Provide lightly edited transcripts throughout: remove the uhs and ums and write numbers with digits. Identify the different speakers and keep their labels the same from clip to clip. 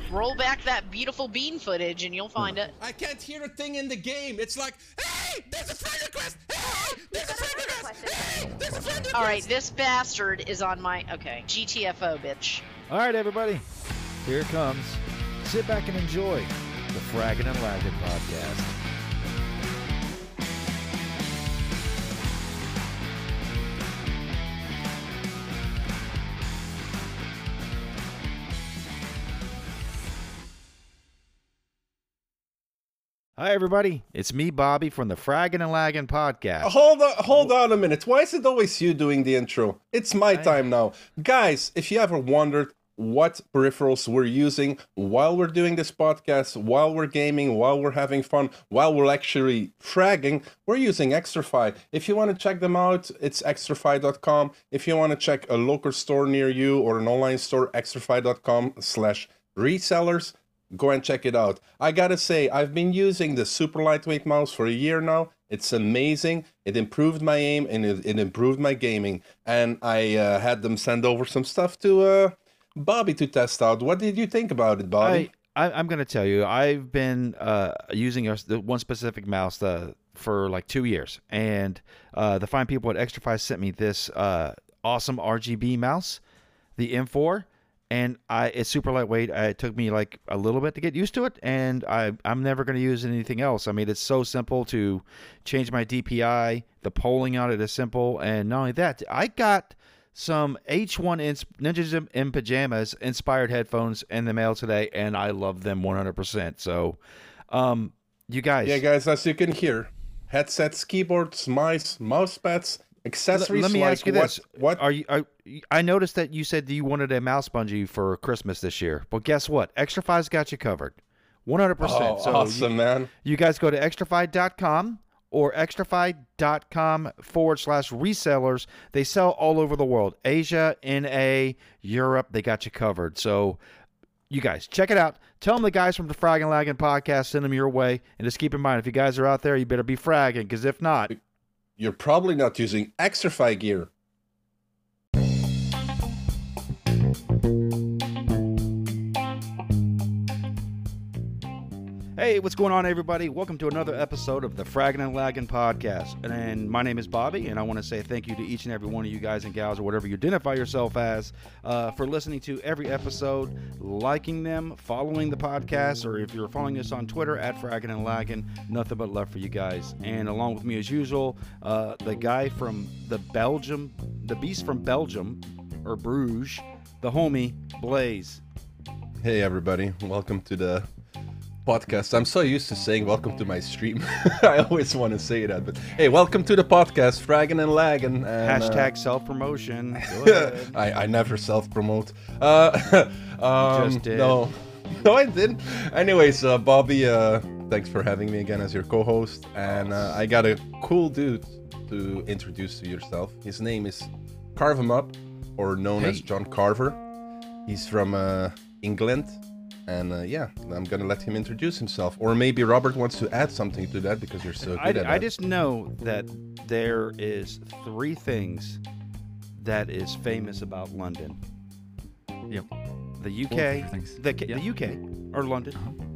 Speaker 1: Roll back that beautiful bean footage and you'll find it.
Speaker 2: I can't hear a thing in the game. It's like, hey, there's a friend request. Hey, there's a friend request. Hey, there's a friend request.
Speaker 1: All right, this bastard is on my... Okay, GTFO, bitch.
Speaker 3: All right, everybody. Here it comes. Sit back and enjoy the Fraggin' and Laggin' podcast. Hi, everybody. It's me, Bobby, from the Fraggin' and Laggin' podcast.
Speaker 2: Hold on a minute. Why is it always you doing the intro? It's my time now. Guys, if you ever wondered what peripherals we're using while we're doing this podcast, while we're gaming, while we're having fun, while we're actually fragging, we're using Extrafy. If you want to check them out, it's extrafy.com. If you want to check a local store near you or an online store, extrafy.com/resellers. Go and check it out. I gotta say, I've been using the super lightweight mouse for a year now. It's amazing. It improved my aim and it improved my gaming. And I had them send over some stuff to Bobby to test out. What did you think about it, Bobby?
Speaker 3: I'm going to tell you, I've been using the one specific mouse for like 2 years. And the fine people at Extrafy sent me this awesome RGB mouse, the M4. And it's super lightweight. It took me like a little bit to get used to it, and I'm never going to use anything else. I mean, it's so simple to change my DPI. The polling on it is simple, and not only that, I got some H1 Ninjas in Pajamas inspired headphones in the mail today, and I love them 100%. So, you guys.
Speaker 2: Yeah, guys, as you can hear, headsets, keyboards, mice, mouse pads, accessories.
Speaker 3: Let me ask you this:
Speaker 2: What
Speaker 3: I noticed that you said you wanted a mouse bungee for Christmas this year. Well, guess what? Extrafy's got you covered, 100%.
Speaker 2: Oh,
Speaker 3: so
Speaker 2: awesome, man!
Speaker 3: You guys go to extrafy.com or extrafy.com/resellers. They sell all over the world: Asia, NA, Europe. They got you covered. So, you guys check it out. Tell them the guys from the Fraggin' and Laggin' podcast send them your way, and just keep in mind, if you guys are out there, you better be fragging, because if not,
Speaker 2: you're probably not using Extrafy gear.
Speaker 3: Hey, what's going on, everybody? Welcome to another episode of the Fraggin' and Laggin' podcast. And my name is Bobby, and I want to say thank you to each and every one of you guys and gals, or whatever you identify yourself as, for listening to every episode, liking them, following the podcast, or if you're following us on Twitter at Fraggin' and Laggin', nothing but love for you guys. And along with me, as usual, the guy from the beast from Belgium, or Bruges, the homie, Blaze.
Speaker 2: Hey, everybody. Welcome to the podcast. I'm so used to saying welcome to my stream. I always want to say that, but hey, welcome to the podcast, Fraggin' and Laggin'.
Speaker 3: Hashtag self-promotion.
Speaker 2: I never self-promote.
Speaker 3: Just did.
Speaker 2: No, I didn't. Anyways, Bobby, thanks for having me again as your co-host. And I got a cool dude to introduce to yourself. His name is Carve 'em Up, or known as John Carver. He's from England. And yeah, I'm going to let him introduce himself. Or maybe Robert wants to add something to that because you're so good at that.
Speaker 3: I just know that there is 3 things that is famous about London.
Speaker 4: Yep.
Speaker 3: The UK, the UK, or London,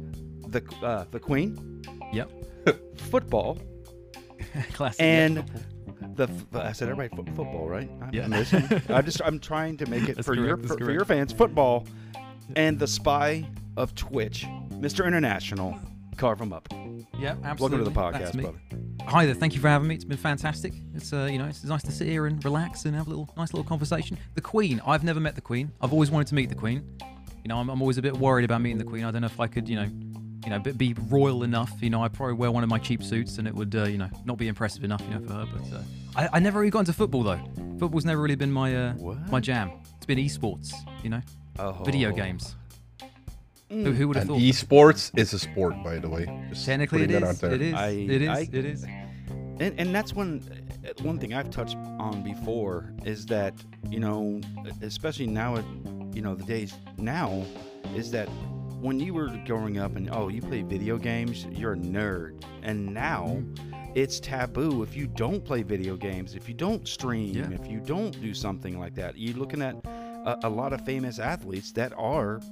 Speaker 3: the Queen.
Speaker 4: Yep.
Speaker 3: Football.
Speaker 4: Classic.
Speaker 3: And I said it right, football, right?
Speaker 4: Yeah.
Speaker 3: I'm trying to make it
Speaker 4: That's
Speaker 3: for
Speaker 4: correct,
Speaker 3: your fans. Football. And the spy of Twitch, Mr. International, Carve 'em Up.
Speaker 4: Yeah, absolutely.
Speaker 3: Welcome to the
Speaker 4: That's
Speaker 3: podcast,
Speaker 4: me.
Speaker 3: brother.
Speaker 4: Hi there. Thank you for having me. It's been fantastic. It's it's nice to sit here and relax and have a nice little conversation. The Queen. I've never met the Queen. I've always wanted to meet the Queen. You know, I'm always a bit worried about meeting the Queen. I don't know if I could, be royal enough. You know, I'd probably wear one of my cheap suits and it would, not be impressive enough, for her. But I never really got into football though. Football's never really been my my jam. It's been esports. Video games. Who would have thought?
Speaker 2: Esports is a sport, by the way. Just
Speaker 4: Technically, it is. It is. It is.
Speaker 3: And that's one thing I've touched on before is that, especially now, the days now, is that when you were growing up and, you play video games, you're a nerd. And now it's taboo if you don't play video games, if you don't stream, if you don't do something like that. You're looking at a lot of famous athletes that are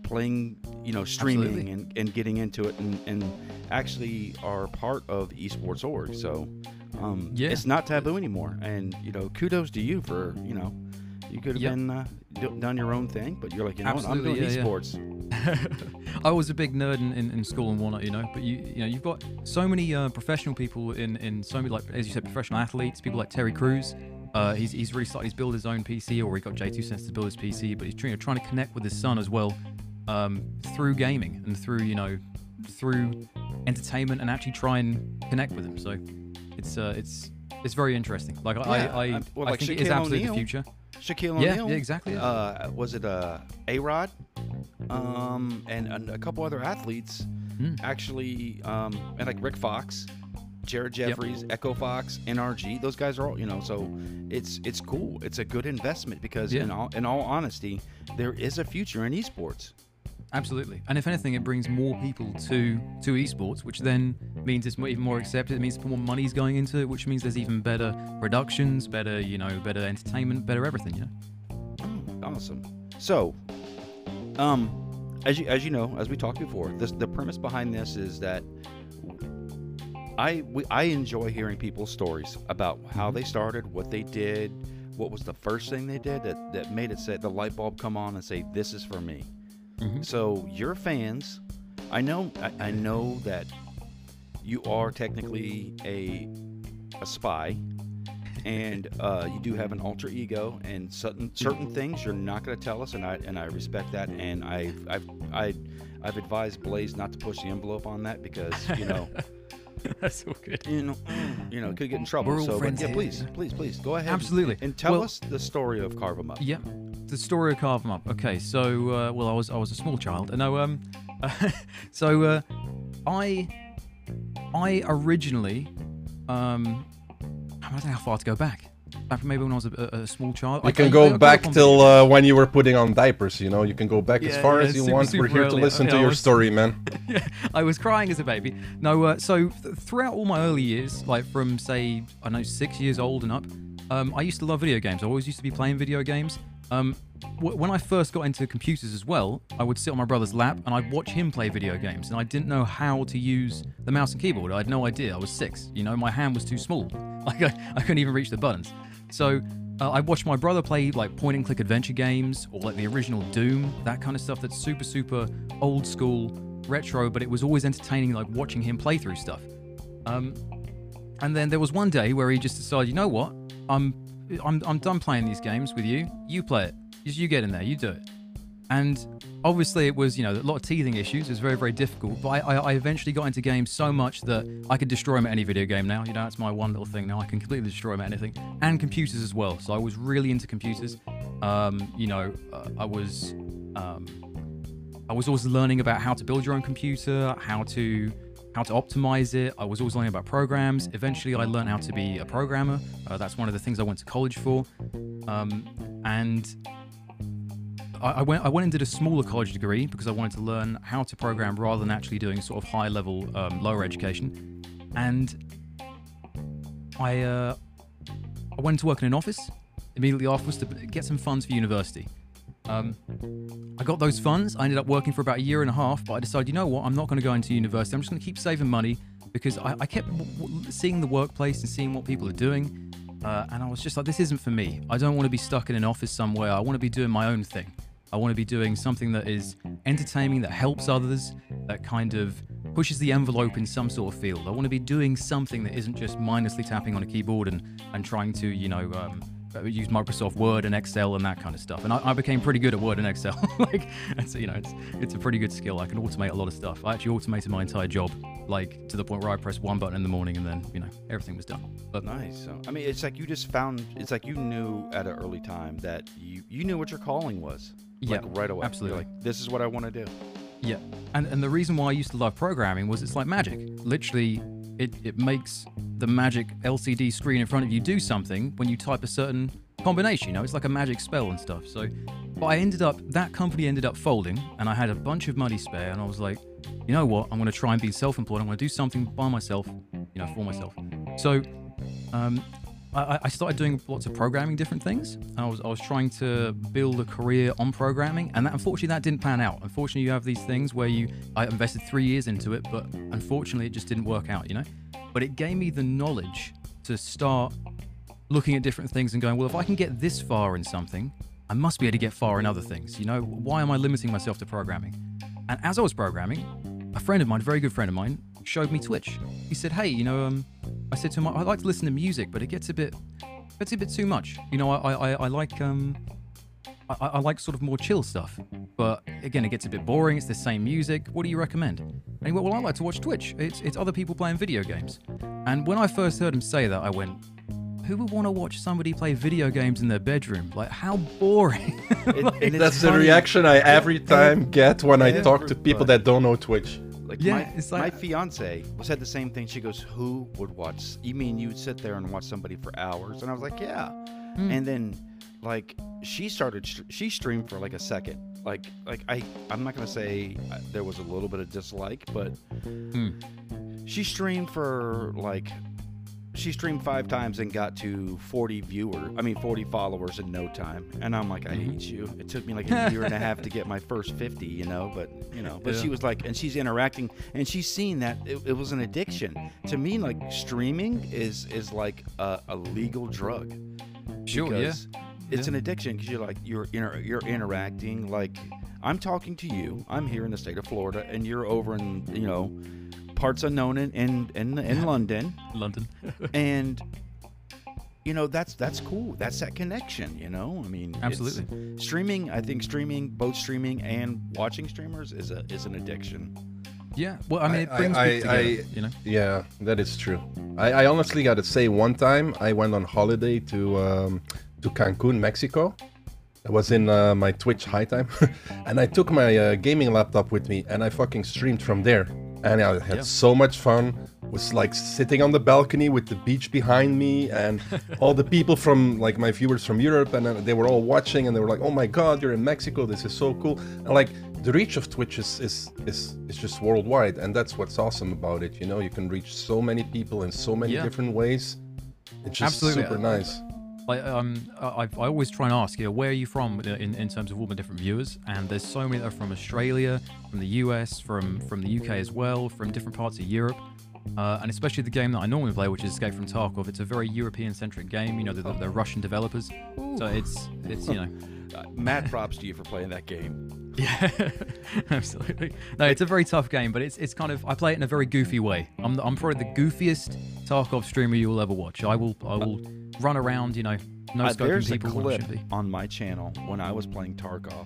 Speaker 3: playing, streaming and getting into it and actually are part of esports org. So it's not taboo anymore. And kudos to you for you could have been done your own thing, but you're like, what, I'm doing esports.
Speaker 4: I was a big nerd in school and whatnot, but you've got so many professional people in so many, like, as you said, professional athletes, people like Terry Crews. He's really started, he's built his own PC, or he got J2 Sense to build his PC, but he's trying to connect with his son as well, through gaming and through entertainment, and actually try and connect with him. So it's very interesting. Like I think it is absolutely the future.
Speaker 3: Shaquille O'Neal.
Speaker 4: Yeah, exactly.
Speaker 3: Was it A-Rod? And a couple other athletes actually, and like Rick Fox, Jared Jeffries, Echo Fox, NRG. Those guys are all, so it's cool. It's a good investment because in all honesty, there is a future in esports.
Speaker 4: Absolutely. And if anything, it brings more people to esports, which then means it's even more accepted. It means more money's going into it, which means there's even better productions, better, better entertainment, better everything,
Speaker 3: Awesome. So, as you know, as we talked before, the premise behind this is that I enjoy hearing people's stories about how they started, what they did, what was the first thing they did that made it say the light bulb come on and say, this is for me. So your fans, I know that you are technically a spy, and you do have an alter ego, and certain things you're not going to tell us, and I respect that, and I've advised Blaze not to push the envelope on that because
Speaker 4: That's so good.
Speaker 3: Could get in trouble.
Speaker 4: We're all friends here.
Speaker 3: Please go ahead.
Speaker 4: Absolutely.
Speaker 3: And tell us the story of Carve 'Em Up.
Speaker 4: Yeah, the story of Carve 'Em Up. Okay, so I was a small child. No, so I originally I don't know how far to go back. Back maybe when I was a small child.
Speaker 2: You can go back till when you were putting on diapers, You can go back as far as you want. We're here to listen to your story, man.
Speaker 4: I was crying as a baby. No, so throughout all my early years, like from, say, 6 years old and up, I used to love video games. I always used to be playing video games. When I first got into computers as well, I would sit on my brother's lap and I'd watch him play video games, and I didn't know how to use the mouse and keyboard. I had no idea. I was 6. My hand was too small. Like I couldn't even reach the buttons. So I watched my brother play like point-and-click adventure games, or like the original Doom, that kind of stuff that's super, super old school, retro, but it was always entertaining, like watching him play through stuff. And then there was one day where he just decided, you know what, I'm done playing these games with you. You play it. You get in there. You do it. And obviously it was, a lot of teething issues. It was very, very difficult. But I eventually got into games so much that I could destroy them at any video game now. That's my one little thing now. I can completely destroy them at anything. And computers as well. So I was really into computers. I was always learning about how to build your own computer, how to optimize it. I was always learning about programs. Eventually I learned how to be a programmer. That's one of the things I went to college for. And I went and did a smaller college degree because I wanted to learn how to program rather than actually doing sort of high-level, lower education. And I went to work in an office immediately afterwards to get some funds for university. I got those funds. I ended up working for about a year and a half, but I decided, you know what, I'm not going to go into university. I'm just going to keep saving money because I kept seeing the workplace and seeing what people are doing. And I was just like, this isn't for me. I don't want to be stuck in an office somewhere. I want to be doing my own thing. I want to be doing something that is entertaining, that helps others, that kind of pushes the envelope in some sort of field. I want to be doing something that isn't just mindlessly tapping on a keyboard and trying to, use Microsoft Word and Excel and that kind of stuff. And I became pretty good at Word and Excel. It's a pretty good skill. I can automate a lot of stuff. I actually automated my entire job, to the point where I pressed one button in the morning and then, everything was done. But
Speaker 3: nice. So, it's like it's like you knew at an early time that you knew what your calling was. Right away.
Speaker 4: Absolutely.
Speaker 3: You're like, this is what I want to do.
Speaker 4: Yeah. And the reason why I used to love programming was it's like magic. Literally, it makes the magic LCD screen in front of you do something when you type a certain combination. It's like a magic spell and stuff. So, but that company ended up folding, and I had a bunch of money spare, and I was like, you know what? I'm going to try and be self-employed. I'm going to do something by myself, for myself. So, I started doing lots of programming, different things. I was trying to build a career on programming, and unfortunately that didn't pan out. Unfortunately, you have these things where I invested 3 years into it, but unfortunately it just didn't work out, you know. But it gave me the knowledge to start looking at different things and going, well, if I can get this far in something, I must be able to get far in other things. You know, why am I limiting myself to programming? And as I was programming, a friend of mine, a very good friend of mine, showed me Twitch. He said, hey, you know, I said to him, I like to listen to music, but it gets a bit too much. You know, I like I like sort of more chill stuff. But again, it gets a bit boring. It's the same music. What do you recommend? And he went, well, I like to watch Twitch. It's other people playing video games. And when I first heard him say that, I went, who would want to watch somebody play video games in their bedroom? Like, how boring.
Speaker 3: And
Speaker 2: That's the reaction I every time get when I talk to people that don't know Twitch.
Speaker 3: Like,
Speaker 4: Yeah,
Speaker 3: my fiance said the same thing. She goes, who would watch? You mean you'd sit there and watch somebody for hours? And I was like, yeah. And then, like, she streamed for like a second. Like I'm not going to say there was a little bit of dislike, but she streamed for like, she streamed 5 times and got to 40 followers in no time. And I'm like, I hate you. It took me like a year and a half to get my first 50, you know, but
Speaker 4: Yeah.
Speaker 3: she was like, and she's interacting and she's seen that it was an addiction. To me, like, streaming is like a legal drug.
Speaker 4: Sure,
Speaker 3: Because it's
Speaker 4: Yeah.
Speaker 3: an addiction because you're interacting. Like, I'm talking to you. I'm here in the state of Florida and you're over in, you know, parts unknown in London.
Speaker 4: London.
Speaker 3: And you know, that's cool. That's that connection, you know. I mean,
Speaker 4: Absolutely.
Speaker 3: Streaming, I think both streaming and watching streamers is an addiction.
Speaker 4: Yeah. Well, I mean, it brings
Speaker 2: I-
Speaker 4: people together, you know.
Speaker 2: Yeah, that is true. I honestly got to say, one time I went on holiday to Cancun, Mexico. I was in my Twitch high time, and I took my gaming laptop with me, and I fucking streamed from there. And I had so much fun. Was like sitting on the balcony with the beach behind me, and all the people from, like, my viewers from Europe, and they were all watching, and they were like, "Oh my God, you're in Mexico! This is so cool!" And like, the reach of Twitch is just worldwide, and that's what's awesome about it. You know, you can reach so many people in so many different ways. It's just
Speaker 4: Absolutely.
Speaker 2: super nice.
Speaker 4: Like, I always try and ask, you know, where are you from in terms of all the different viewers? And there's so many that are from Australia, from the US, from the UK as well, from different parts of Europe. And especially the game that I normally play, which is Escape from Tarkov. It's a very European-centric game. You know, they're Russian developers, so it's you know.
Speaker 3: Mad props to you for playing that game.
Speaker 4: Yeah, absolutely. No, it's a very tough game, but it's kind of, I play it in a very goofy way. I'm probably the goofiest Tarkov streamer you will ever watch. I will run around, you know, no scoping
Speaker 3: There's a
Speaker 4: people when I
Speaker 3: clip
Speaker 4: should be.
Speaker 3: on my channel when I was playing Tarkov,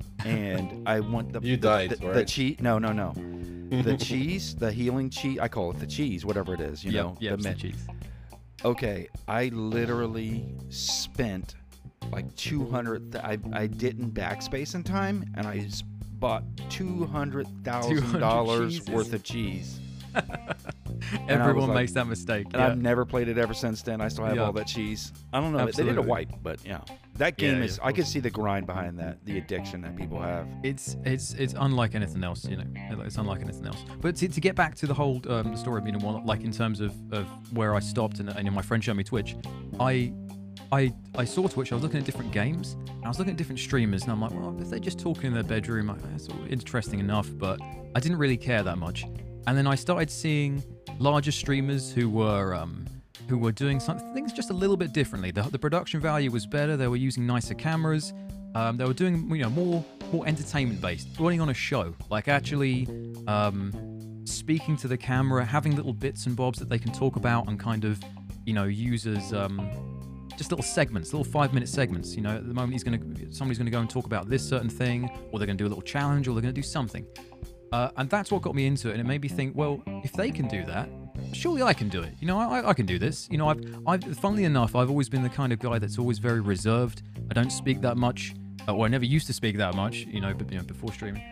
Speaker 3: and I want the
Speaker 2: You died,
Speaker 3: the
Speaker 2: right?
Speaker 3: cheese. No, the cheese, the healing cheese. I call it the cheese, whatever it is. You know,
Speaker 4: yeah,
Speaker 3: the
Speaker 4: cheese.
Speaker 3: Okay, I literally spent like 200. I didn't backspace in time, and I bought $200,000
Speaker 4: cheeses.
Speaker 3: worth of cheese. And I was
Speaker 4: Everyone
Speaker 3: like-
Speaker 4: makes that mistake.
Speaker 3: And
Speaker 4: Yeah.
Speaker 3: I've never played it ever since then. I still have
Speaker 4: Yeah.
Speaker 3: all that cheese. I don't know. They did
Speaker 4: Absolutely.
Speaker 3: a wipe, but yeah, that game
Speaker 4: Yeah,
Speaker 3: is.
Speaker 4: yeah,
Speaker 3: I
Speaker 4: of
Speaker 3: could
Speaker 4: course.
Speaker 3: see the grind behind that, the addiction that people have.
Speaker 4: It's unlike anything else, you know. It's unlike anything else. But to get back to the whole story of, you know, like in terms of where I stopped and you know, my friend showed me Twitch, I saw Twitch. I was looking at different games. And I was looking at different streamers, and I'm like, well, if they're just talking in their bedroom, that's interesting enough. But I didn't really care that much. And then I started seeing larger streamers who were doing things just a little bit differently. The production value was better. They were using nicer cameras. They were doing, you know, more entertainment based, putting on a show, like actually speaking to the camera, having little bits and bobs that they can talk about and kind of, you know, use as just little segments, little 5-minute segments. You know, at the moment somebody's gonna go and talk about this certain thing, or they're gonna do a little challenge, or they're gonna do something. And that's what got me into it, and it made me think, well, if they can do that, surely I can do it. You know, I can do this. You know, funnily enough, I've always been the kind of guy that's always very reserved. I don't speak that much, or I never used to speak that much, you know, before streaming,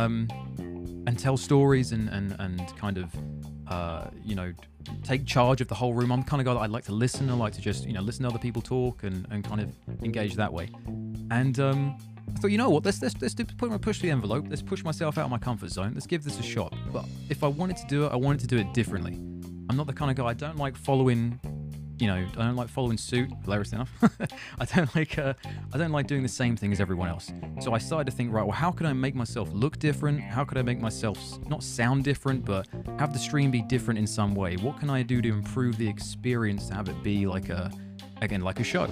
Speaker 4: and tell stories and kind of, you know, take charge of the whole room. I'm the kind of guy that I like to listen. I like to just, you know, listen to other people talk and kind of engage that way. And I thought, you know what, let's push the envelope. Let's push myself out of my comfort zone. Let's give this a shot. But if I wanted to do it, I wanted to do it differently. I'm not the kind of guy, I don't like following I don't like following suit. Hilarious enough, I don't like doing the same thing as everyone else. So I started to think, right, well, how could I make myself look different? How could I make myself not sound different, but have the stream be different in some way? What can I do to improve the experience to have it be like a show?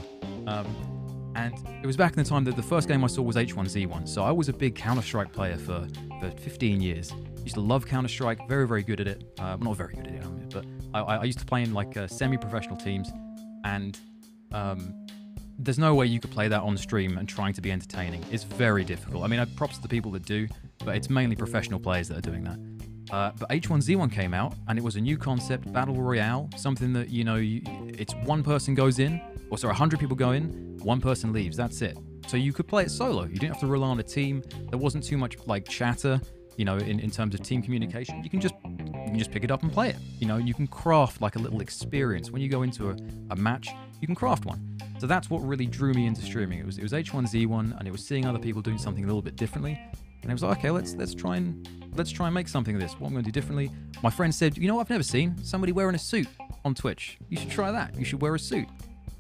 Speaker 4: And it was back in the time that the first game I saw was H1Z1. So I was a big Counter-Strike player for 15 years. Used to love Counter-Strike, very, very good at it. Not very good at it, but I used to play in like semi-professional teams. And there's no way you could play that on stream and trying to be entertaining. It's very difficult. I mean, props to the people that do, but it's mainly professional players that are doing that. But H1Z1 came out, and it was a new concept, Battle Royale, something that, it's one person goes in, 100 people go in, one person leaves, that's it. So you could play it solo. You didn't have to rely on a team. There wasn't too much like chatter, in terms of team communication. You can just pick it up and play it. You can craft like a little experience. When you go into a match, you can craft one. So that's what really drew me into streaming. It was H1Z1, and it was seeing other people doing something a little bit differently. And I was like, okay, let's try and make something of this. What I'm going to do differently. My friend said, I've never seen somebody wearing a suit on Twitch. You should try that. You should wear a suit.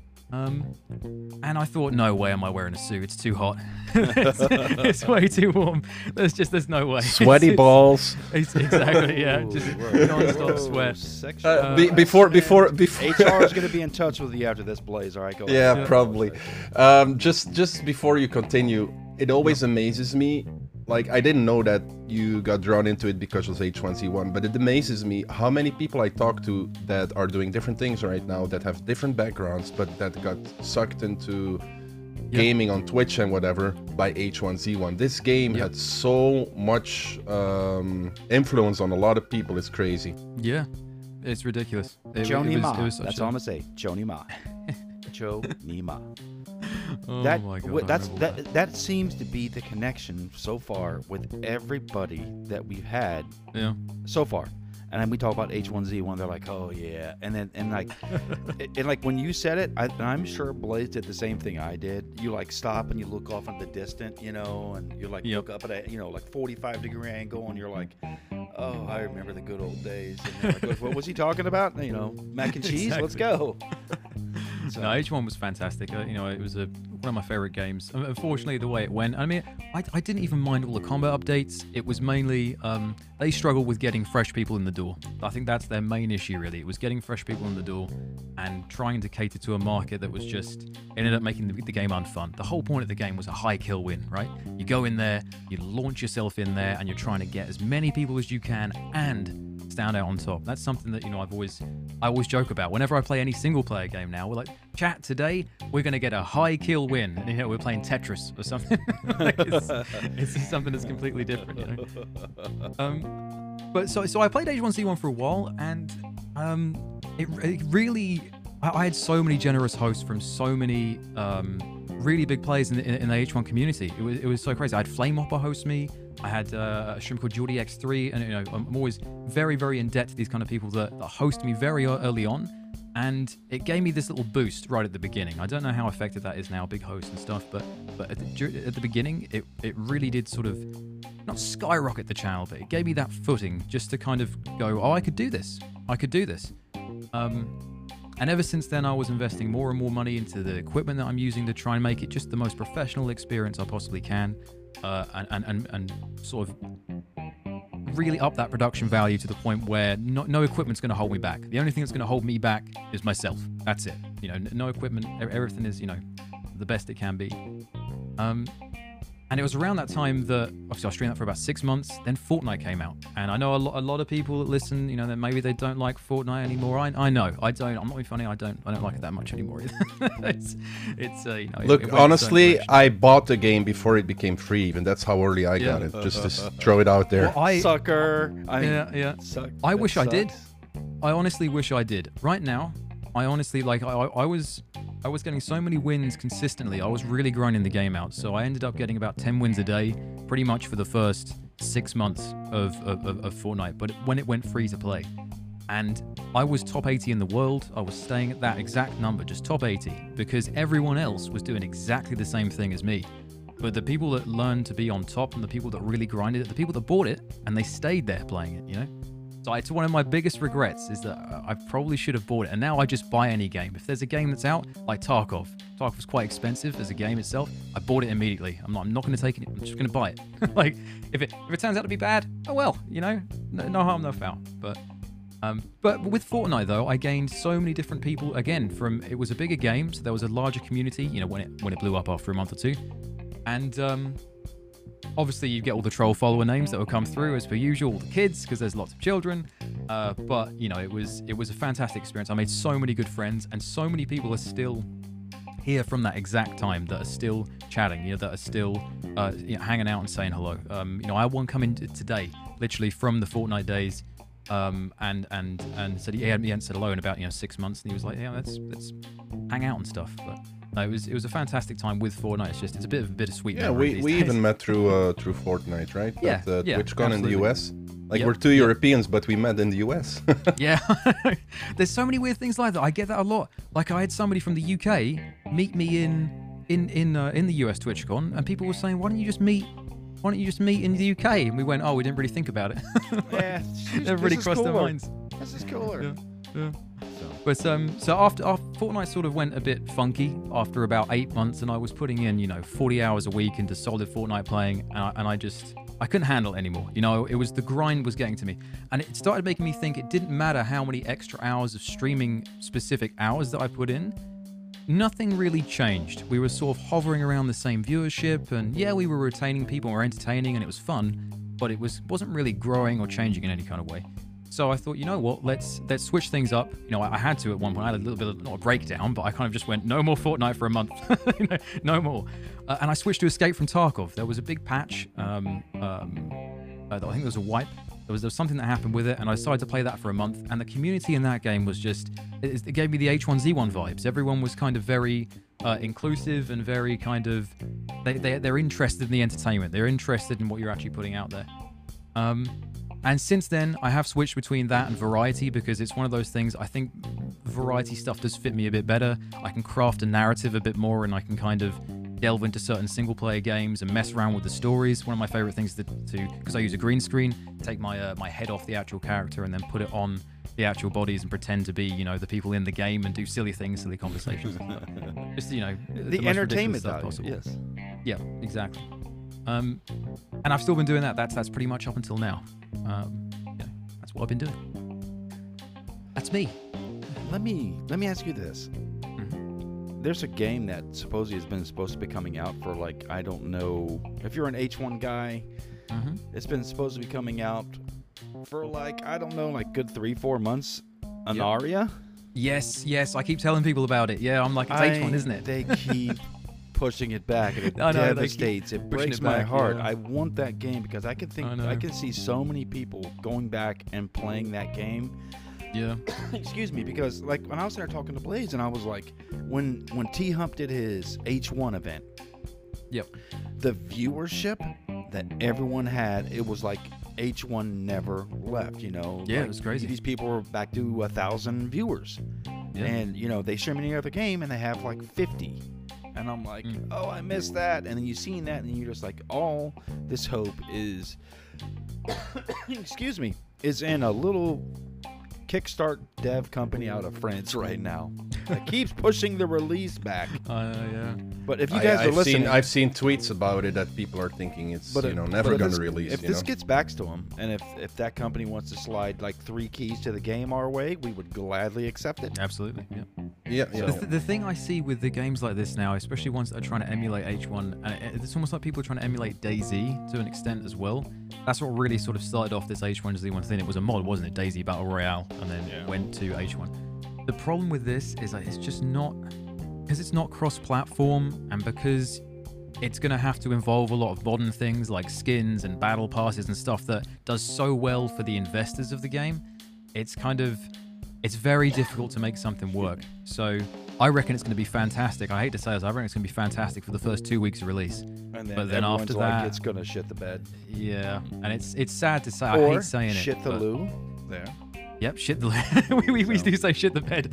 Speaker 4: And I thought, no way am I wearing a suit. It's too hot. it's way too warm. There's no way.
Speaker 2: Sweaty balls.
Speaker 4: Exactly, yeah. Just non-stop sweat.
Speaker 2: Before
Speaker 3: HR is going to be in touch with you after this, Blaze. All right, go.
Speaker 2: Yeah, probably. Just before you continue, it always amazes me. Like, I didn't know that you got drawn into it because of H1Z1, but it amazes me how many people I talk to that are doing different things right now, that have different backgrounds, but that got sucked into gaming on Twitch and whatever by H1Z1. This game had so much influence on a lot of people, it's crazy.
Speaker 4: Yeah, it's ridiculous.
Speaker 3: Joni Ma. That's all I'm going to say. Joni Ma. Joni Ma.
Speaker 4: Oh my God,
Speaker 3: that seems to be the connection so far with everybody that we've had so far. And then we talk about H1Z1, they're like, oh yeah, and like when you said it, I'm sure Blaze did the same thing I did. You like stop and you look off in the distance, and you like look up at a like 45-degree angle, and you're like, oh, I remember the good old days. And you're like, what was he talking about? Mac and cheese.
Speaker 4: Exactly.
Speaker 3: Let's go.
Speaker 4: No, H1 was fantastic. It was one of my favorite games. Unfortunately, the way it went, I mean, I didn't even mind all the combat updates. It was mainly they struggled with getting fresh people in the door. I think that's their main issue, really. It was getting fresh people in the door and trying to cater to a market that was just ended up making the game unfun. The whole point of the game was a high kill win, right? You go in there, you launch yourself in there, and you're trying to get as many people as you can and stand out on top. That's something that I always joke about. Whenever I play any single player game now, we're like, chat, today we're going to get a high kill win. And we're playing Tetris or something. it's something that's completely different. But so I played H1Z1 for a while, and it really, I had so many generous hosts from so many really big players in the H1 community. It was so crazy. I had FlameHopper host me. I had a stream called JordyX3, and I'm always very, very in debt to these kind of people that host me very early on, and it gave me this little boost right at the beginning. I don't know how effective that is now, big hosts and stuff, but at the beginning, it really did sort of not skyrocket the channel, but it gave me that footing just to kind of go, oh, I could do this. And ever since then, I was investing more and more money into the equipment that I'm using to try and make it just the most professional experience I possibly can. And sort of really up that production value to the point where no equipment's going to hold me back. The only thing that's going to hold me back is myself. That's it. No equipment. Everything is, the best it can be. And it was around that time that, obviously I streamed that for about 6 months, then Fortnite came out. And I know a lot of people that listen, that maybe they don't like Fortnite anymore. I know, I don't, I'm not being funny, I don't like it that much anymore either.
Speaker 2: Look, honestly, I bought the game before it became free, even. That's how early I got it, just to throw it out there.
Speaker 4: Well,
Speaker 3: Sucker.
Speaker 4: I wish I did. I honestly wish I did. Right now, I honestly, I was getting so many wins consistently. I was really grinding the game out. So I ended up getting about 10 wins a day, pretty much for the first 6 months of Fortnite. But when it went free to play, and I was top 80 in the world, I was staying at that exact number, just top 80, because everyone else was doing exactly the same thing as me. But the people that learned to be on top and the people that really grinded it, the people that bought it and they stayed there playing it, So It's one of my biggest regrets is that I probably should have bought it, and now I just buy any game. If there's a game that's out, like Tarkov was quite expensive as a game itself. I bought it immediately. I'm not going to take it. I'm just going to buy it. Like if it turns out to be bad, oh well, you know, no harm, no foul. But with Fortnite though, I gained so many different people. Again, it was a bigger game, so there was a larger community. You know, when it blew up after a month or two, and obviously, you get all the troll follower names that will come through as per usual, all the kids, because there's lots of children. But you know, it was a fantastic experience. I made so many good friends, and so many people are still here from that exact time that are still chatting. You know, that are still hanging out and saying hello. You know, I had one come in today, literally from the Fortnite days, and said he hadn't said hello in about 6 months, and he was like, yeah, let's hang out and stuff. But no, it was a fantastic time with Fortnite. It's a bit of a bittersweet.
Speaker 2: Yeah,
Speaker 4: memory
Speaker 2: we
Speaker 4: these days.
Speaker 2: even met through Fortnite, right?
Speaker 4: Yeah,
Speaker 2: At
Speaker 4: yeah,
Speaker 2: TwitchCon in the
Speaker 4: absolutely.
Speaker 2: US. Like
Speaker 4: Yep,
Speaker 2: we're two
Speaker 4: yep.
Speaker 2: Europeans, but we met in the US.
Speaker 4: Yeah, there's so many weird things like that. I get that a lot. Like I had somebody from the UK meet me in the US TwitchCon, and people were saying, "Why don't you just meet in the UK?" And we went, "Oh, we didn't really think about it."
Speaker 3: Yeah,
Speaker 4: Never really crossed our minds.
Speaker 3: This is cooler.
Speaker 4: Yeah. But so after Fortnite sort of went a bit funky after about 8 months, and I was putting in 40 hours a week into solid Fortnite playing, and I couldn't handle it anymore. It was the grind was getting to me, and it started making me think it didn't matter how many extra hours of streaming specific hours that I put in. Nothing really changed. We were sort of hovering around the same viewership, and yeah, we were retaining people, we were entertaining, and it was fun, but it wasn't really growing or changing in any kind of way. So I thought, you know what, let's switch things up. I had to at one point. I had a little bit of, not a breakdown, but I kind of just went, no more Fortnite for a month. No more. And I switched to Escape from Tarkov. There was a big patch. I think there was a wipe. There was something that happened with it, and I decided to play that for a month. And the community in that game was just, it gave me the H1Z1 vibes. Everyone was kind of very inclusive and very kind of, they're interested in the entertainment. They're interested in what you're actually putting out there. And since then, I have switched between that and variety, because it's one of those things, I think variety stuff does fit me a bit better. I can craft a narrative a bit more, and I can kind of delve into certain single-player games and mess around with the stories. One of my favorite things to because I use a green screen, take my head off the actual character and then put it on the actual bodies and pretend to be, the people in the game, and do silly things, silly conversations and stuff. Just, the most
Speaker 3: entertainment
Speaker 4: stuff
Speaker 3: value,
Speaker 4: possible.
Speaker 3: yes.
Speaker 4: Yeah, exactly. And I've still been doing that. That's pretty much up until now. That's what I've been doing. That's me.
Speaker 3: Let me ask you this.
Speaker 4: Mm-hmm.
Speaker 3: There's a game that supposedly has been supposed to be coming out for, like, I don't know, if you're an H1 guy,
Speaker 4: Mm-hmm.
Speaker 3: it's been supposed to be coming out for, like, I don't know, like good 3-4 months. Anaria?
Speaker 4: Yes, I keep telling people about it. Yeah, I'm like, it's H1, isn't it?
Speaker 3: They keep pushing it back, and it
Speaker 4: I know, they keep
Speaker 3: devastates. It
Speaker 4: pushing
Speaker 3: breaks
Speaker 4: it
Speaker 3: my
Speaker 4: back,
Speaker 3: heart.
Speaker 4: yeah.
Speaker 3: I want that game because I
Speaker 4: know.
Speaker 3: can see so many people going back and playing that game.
Speaker 4: Yeah.
Speaker 3: Excuse me, because like when I was there talking to Blaze, and I was like, when T Hump did his H1 event,
Speaker 4: Yep.
Speaker 3: the viewership that everyone had, it was like H1 never left.
Speaker 4: Yeah,
Speaker 3: like,
Speaker 4: it was crazy.
Speaker 3: These people were back to 1,000 viewers,
Speaker 4: Yeah.
Speaker 3: and they stream any other game and they have like 50. And I'm like, oh, I missed that. And then you've seen that, and you're just like, all this hope is, excuse me, is in a little Kickstart dev company out of France right now that keeps pushing the release back.
Speaker 4: Yeah.
Speaker 3: But if you guys are
Speaker 2: I've
Speaker 3: listening,
Speaker 2: I've seen tweets about it that people are thinking it's
Speaker 3: but
Speaker 2: never going to release.
Speaker 3: If this gets back to them, and if that company wants to slide like 3 keys to the game our way, we would gladly accept it.
Speaker 4: Absolutely. Yeah.
Speaker 2: yeah.
Speaker 4: The thing I see with the games like this now, especially ones that are trying to emulate H1, and it's almost like people are trying to emulate DayZ to an extent as well. That's what really sort of started off this H1Z1 thing. It was a mod, wasn't it? DayZ Battle Royale, and then went to H1. The problem with this is that it's just not, because it's not cross-platform, and because it's going to have to involve a lot of modern things like skins and battle passes and stuff that does so well for the investors of the game. It's very difficult to make something work. So I reckon it's going to be fantastic. I hate to say this, I reckon it's going to be fantastic for the first 2 weeks of release.
Speaker 3: And then,
Speaker 4: But then
Speaker 3: everyone's
Speaker 4: after
Speaker 3: like,
Speaker 4: that-
Speaker 3: it's gonna shit the bed.
Speaker 4: Yeah, and it's sad to say. I
Speaker 3: Or
Speaker 4: hate saying
Speaker 3: shit
Speaker 4: it.
Speaker 3: the
Speaker 4: but-
Speaker 3: loo. There.
Speaker 4: Yep, shit the loo. we do say shit the bed.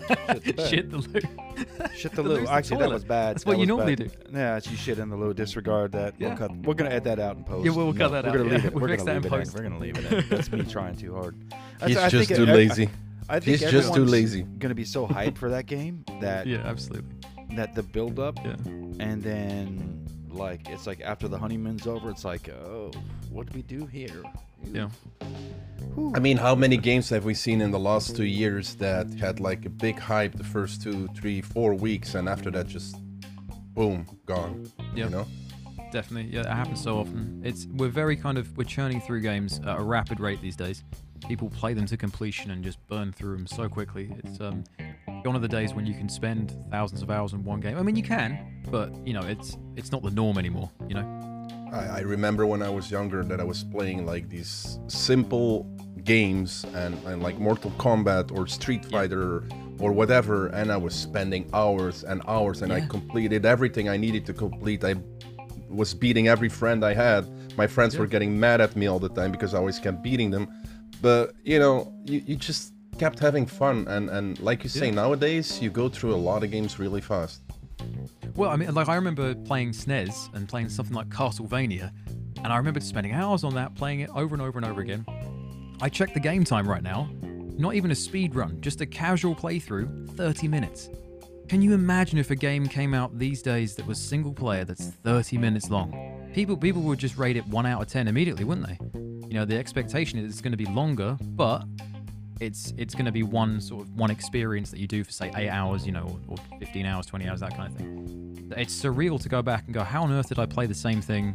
Speaker 4: Shit the loo.
Speaker 3: Shit the
Speaker 4: The
Speaker 3: loo.
Speaker 4: loo's the
Speaker 3: Actually, that
Speaker 4: toilet.
Speaker 3: was bad.
Speaker 4: That's what
Speaker 3: That
Speaker 4: you
Speaker 3: was
Speaker 4: normally
Speaker 3: bad.
Speaker 4: do.
Speaker 3: Yeah, you shit in the loo. Disregard that.
Speaker 4: Yeah.
Speaker 3: We're gonna edit that out in post.
Speaker 4: Yeah, we'll cut that
Speaker 3: we're
Speaker 4: out,
Speaker 3: Gonna
Speaker 4: yeah.
Speaker 3: leave it.
Speaker 4: We'll
Speaker 3: We're
Speaker 4: fix
Speaker 3: gonna
Speaker 4: that
Speaker 3: leave
Speaker 4: in
Speaker 3: it in.
Speaker 4: post.
Speaker 3: We're gonna leave it in. That's me trying too hard.
Speaker 2: He's
Speaker 3: I
Speaker 2: just
Speaker 3: think
Speaker 2: too lazy.
Speaker 3: I think
Speaker 2: He's just too
Speaker 3: everyone's
Speaker 2: lazy.
Speaker 3: Gonna be so hyped for that game that
Speaker 4: Yeah, absolutely.
Speaker 3: that the build up,
Speaker 4: Yeah.
Speaker 3: and then like it's like after the honeymoon's over, it's like, oh, what do we do here?
Speaker 4: Yeah.
Speaker 3: Whew.
Speaker 2: I mean, how many games have we seen in the last 2 years that had like a big hype the first 2, 3, 4 weeks, and after that just boom, gone.
Speaker 4: Yeah.
Speaker 2: You know?
Speaker 4: Definitely, yeah, it happens so often. We're churning through games at a rapid rate these days. People play them to completion and just burn through them so quickly. It's gone are the days when you can spend thousands of hours in one game. I mean, you can, but you know, it's not the norm anymore. You know.
Speaker 2: I remember when I was younger that I was playing like these simple games and like Mortal Kombat or Street Fighter or whatever, and I was spending hours and hours, and I
Speaker 4: Yeah.
Speaker 2: completed everything I needed to complete. I was beating every friend I had. My friends
Speaker 4: Yeah.
Speaker 2: were getting mad at me all the time because I always kept beating them. But you know, you just kept having fun, and like you say,
Speaker 4: Yeah.
Speaker 2: nowadays you go through a lot of games really fast.
Speaker 4: Well, I mean, like I remember playing SNES and playing something like Castlevania, and I remember spending hours on that, playing it over and over and over again. I checked the game time right now. Not even a speed run, just a casual playthrough, 30 minutes. Can you imagine if a game came out these days that was single player that's 30 minutes long? People would just rate it 1 out of 10 immediately, wouldn't they? You know, the expectation is it's going to be longer, but it's going to be one experience that you do for say 8 hours, you know, or 15 hours, 20 hours, that kind of thing. It's surreal to go back and go, how on earth did I play the same thing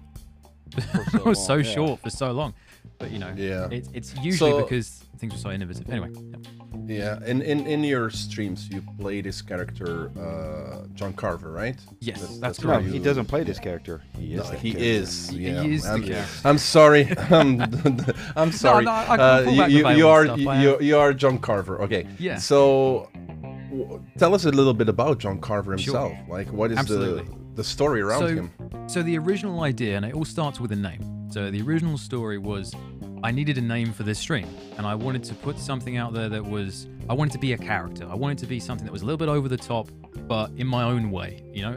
Speaker 3: so
Speaker 4: so
Speaker 3: long, yeah.
Speaker 4: short for so long? But you know,
Speaker 2: Yeah.
Speaker 4: it's usually
Speaker 2: So-
Speaker 4: because things are so innovative. Anyway, yeah.
Speaker 2: Yeah, in your streams you play this character, John Carver, right?
Speaker 4: Yes, that's
Speaker 3: No,
Speaker 2: where
Speaker 4: correct.
Speaker 3: he
Speaker 2: you-
Speaker 3: doesn't play this character. He is.
Speaker 2: No,
Speaker 3: that
Speaker 2: he
Speaker 3: character.
Speaker 2: is.
Speaker 4: He
Speaker 2: Yeah.
Speaker 4: is the
Speaker 2: I'm,
Speaker 4: character.
Speaker 2: I'm sorry. I'm sorry.
Speaker 4: no, I can pull back the
Speaker 2: you
Speaker 4: veil
Speaker 2: are
Speaker 4: and stuff, I
Speaker 2: you are John Carver. Okay.
Speaker 4: Yeah.
Speaker 2: So, tell us a little bit about John Carver
Speaker 4: Sure.
Speaker 2: himself. Like, what is
Speaker 4: Absolutely.
Speaker 2: the story around
Speaker 4: So-
Speaker 2: him?
Speaker 4: So the original idea, and it all starts with a name. So the original story was, I needed a name for this stream, and I wanted to put something out there that was, I wanted to be a character. I wanted to be something that was a little bit over the top, but in my own way, you know?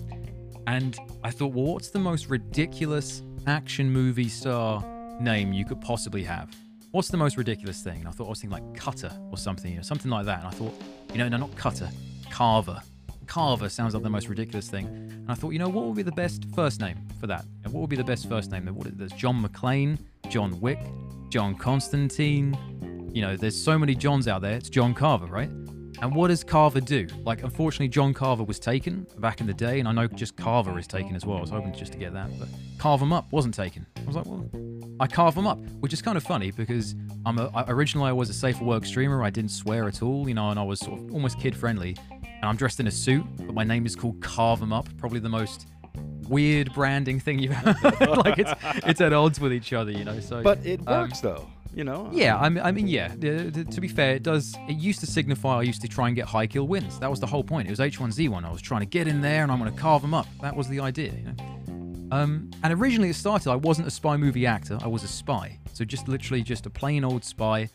Speaker 4: And I thought, well, what's the most ridiculous action movie star name you could possibly have? What's the most ridiculous thing? And I thought I was thinking like Cutter or something, you know, something like that. And I thought, you know, no, not Cutter, Carver. Carver sounds like the most ridiculous thing. And I thought, you know, what would be the best first name for that? And what would be the best first name? There's John McClane, John Wick, John Constantine. You know, there's so many Johns out there. It's John Carver, right? And what does Carver do? Like, unfortunately, John Carver was taken back in the day, and I know just Carver is taken as well. I was hoping just to get that, but Carve 'em Up wasn't taken. I was like, well, I carve 'em up, which is kind of funny because originally I was a safer work streamer. I didn't swear at all, you know, and I was sort of almost kid friendly. And I'm dressed in a suit, but my name is called Carve 'em Up. Probably the most weird branding thing you've heard. Like it's at odds with each other, you know. So,
Speaker 3: But it works though, you know.
Speaker 4: yeah, I mean, yeah. To be fair, it does. It used to signify I used to try and get high kill wins. That was the whole point. It was H1Z1. I was trying to get in there, and I'm going to carve them up. That was the idea, you know. And originally it started. I wasn't a spy movie actor. I was a spy. So just literally just a plain old spy,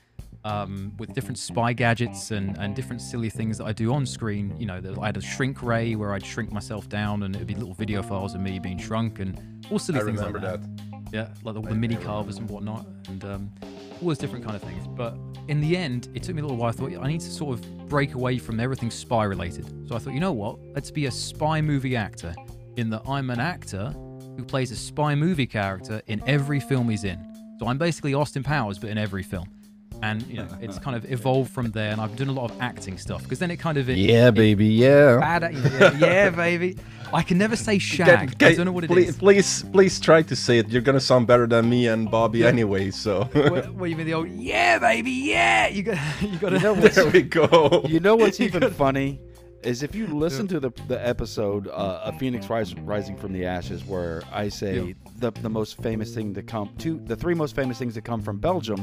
Speaker 4: with different spy gadgets and different silly things that I do on screen. You know, I had a shrink ray where I'd shrink myself down, and it'd be little video files of me being shrunk and all silly
Speaker 2: I
Speaker 4: things like
Speaker 2: remember
Speaker 4: that.
Speaker 2: that.
Speaker 4: Yeah, like all the mini carvers and whatnot, and all those different kind of things. But in the end, it took me a little while. I thought I need to sort of break away from everything spy related. So I thought, you know what? Let's be a spy movie actor. In that I'm an actor who plays a spy movie character in every film he's in. So I'm basically Austin Powers, but in every film. And you know, it's kind of evolved from there. And I've done a lot of acting stuff because then it kind of
Speaker 2: Yeah, baby, yeah.
Speaker 4: yeah, baby. I can never say shag. I don't know what it is.
Speaker 2: Please try to say it. You're gonna sound better than me and Bobby anyway. So
Speaker 4: What you mean the old yeah, baby, yeah? You got to.
Speaker 3: know what's-
Speaker 2: there we go.
Speaker 3: You know what's even funny is if you listen to the episode A Phoenix Rising from the Ashes, where I say the most famous thing to come to the three most famous things that come from Belgium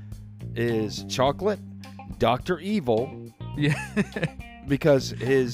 Speaker 3: is chocolate, Dr. Evil,
Speaker 4: Yeah.
Speaker 3: because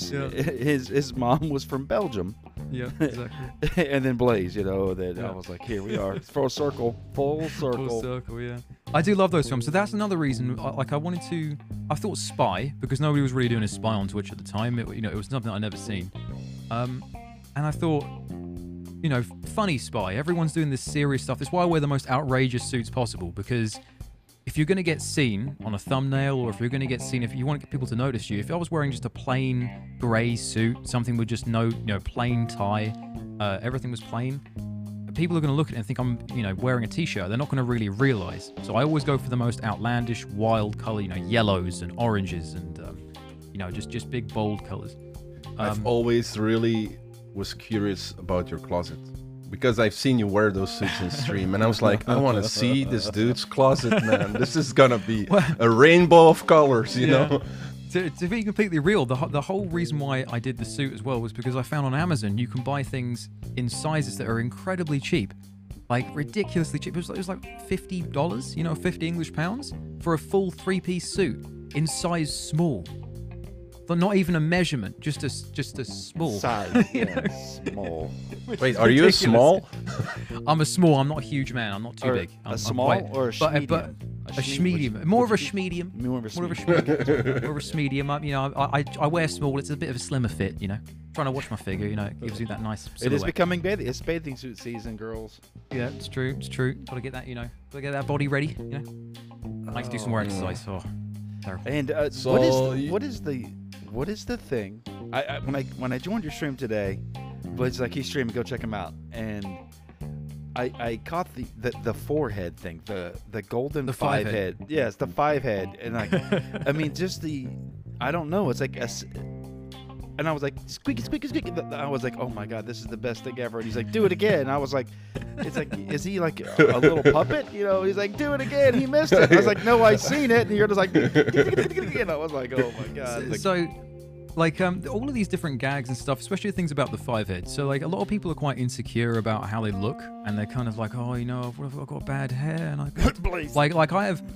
Speaker 3: his mom was from Belgium,
Speaker 4: Yeah, exactly.
Speaker 3: and then Blaze, you know. That I
Speaker 4: Yeah.
Speaker 3: was like, here we are, full circle, full circle.
Speaker 4: Full circle, yeah. I do love those films. So that's another reason. I thought Spy, because nobody was really doing a Spy on Twitch at the time. It was something I'd never seen. And I thought, funny Spy. Everyone's doing this serious stuff. That's why I wear the most outrageous suits possible, because if you're going to get seen on a thumbnail, or if you're going to get seen, if you want to get people to notice you, if I was wearing just a plain grey suit, something with just no, plain tie, everything was plain, people are going to look at it and think I'm, wearing a t-shirt. They're not going to really realize. So I always go for the most outlandish, wild color, yellows and oranges and, just big, bold colors.
Speaker 2: I've always really was curious about your closet, because I've seen you wear those suits in stream, and I was like, I want to see this dude's closet, man. This is gonna be a rainbow of colors, you know.
Speaker 4: To be completely real, the whole reason why I did the suit as well was because I found on Amazon you can buy things in sizes that are incredibly cheap, like ridiculously cheap. It was like $50, 50 English pounds for a full 3-piece suit in size small. But not even a measurement, just a small
Speaker 3: Size, small.
Speaker 2: Wait, are you a small?
Speaker 4: I'm a small. I'm not a huge man. I'm not too big. I'm
Speaker 3: small or a
Speaker 4: but
Speaker 3: schmedium?
Speaker 4: a schmedium. More of a schmedium.
Speaker 3: More of a
Speaker 4: schmedium. More of a schmedium. I wear small. It's a bit of a slimmer fit. Trying to watch my figure. It gives you that nice silhouette.
Speaker 3: It is becoming bathing. It's bathing suit season, girls.
Speaker 4: Yeah, it's true. It's true. Gotta get that. Gotta get that body ready. I like to do some more exercise. Oh, terrible.
Speaker 3: And what is the thing? When I joined your stream today, Blade's like, he's streaming, go check him out. And I caught the forehead thing, the golden
Speaker 4: the
Speaker 3: five head. Yes, the 5 head. And I mean, just I don't know. It's like and I was like, squeaky, squeaky, squeaky. I was like, oh my God, this is the best thing ever. And he's like, do it again. And I was like, it's like, is he like a little puppet? He's like, do it again. He missed it. I was like, no, I seen it. And you're just like, and I was like, oh my God.
Speaker 4: So all of these different gags and stuff, especially things about the 5 head. So like a lot of people are quite insecure about how they look, and they're kind of like, oh, I've got bad hair, and like I have.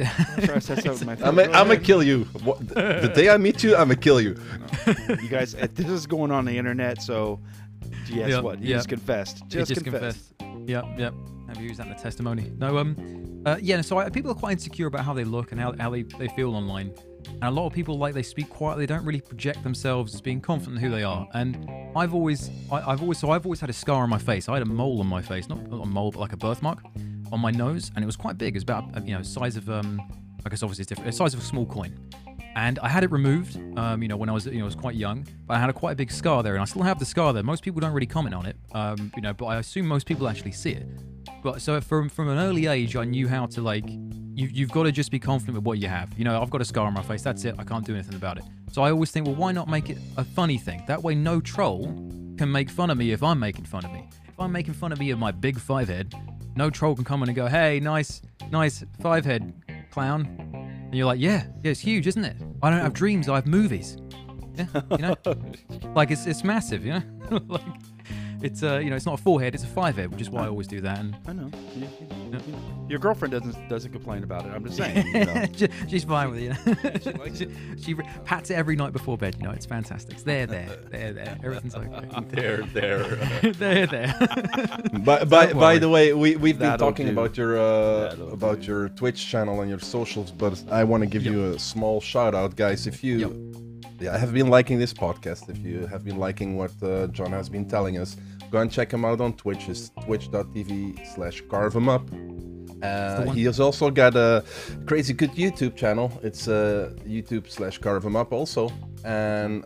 Speaker 2: I'm gonna kill you. The day I meet you, I'm gonna kill you.
Speaker 3: You guys, this is going on the internet, so guess what? You just confessed. Just confessed.
Speaker 4: Yep. Have you used that in the testimony? No. So people are quite insecure about how they look and how they feel online. And a lot of people, they speak quietly. They don't really project themselves as being confident in who they are. And I've always had a scar on my face. I had a mole on my face, not a mole, but like a birthmark on my nose, and it was quite big. It was about size of I guess obviously it's different. The size of a small coin. And I had it removed, when I was quite young. But I had quite a big scar there, and I still have the scar there. Most people don't really comment on it, but I assume most people actually see it. But so from an early age, I knew how to you've got to just be confident with what you have. I've got a scar on my face. That's it. I can't do anything about it. So I always think, well, why not make it a funny thing? That way, no troll can make fun of me if I'm making fun of me. If I'm making fun of me of my big 5 head, no troll can come in and go, hey, nice 5 head, clown. And you're like, yeah, it's huge, isn't it? I don't have dreams. I have movies. Yeah, it's massive. It's it's not a 4 head, it's a 5 head, which is why I always do that. And
Speaker 3: I know. Your girlfriend doesn't complain about it. I'm just saying.
Speaker 4: She's fine with it. She pats it every night before bed. It's fantastic. It's there. Everything's okay. There.
Speaker 2: By the way, we've been talking about your Twitch channel and your socials, but I want to give you a small shout out, guys. If you have been liking this podcast, if you have been liking what John has been telling us, go and check him out on Twitch. It's twitch.tv/carveemup. He has also got a crazy good YouTube channel. It's YouTube/carveemup also. And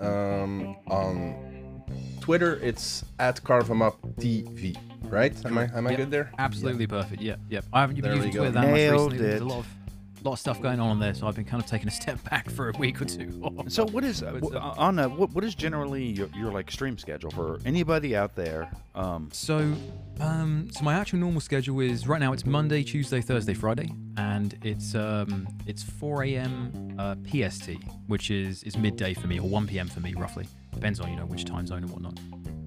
Speaker 2: on Twitter, it's @carveemuptv. Right? Am I good there?
Speaker 4: Absolutely perfect. Yep. I haven't been using Twitter that much recently. There's a lot of stuff going on there, so I've been kind of taking a step back for a week or two.
Speaker 3: So what is what is generally your stream schedule for anybody out there?
Speaker 4: So my actual normal schedule is right now it's Monday, Tuesday, Thursday, Friday, and it's 4 a.m. PST, which is midday for me, or 1 p.m. for me roughly. Depends on which time zone and whatnot.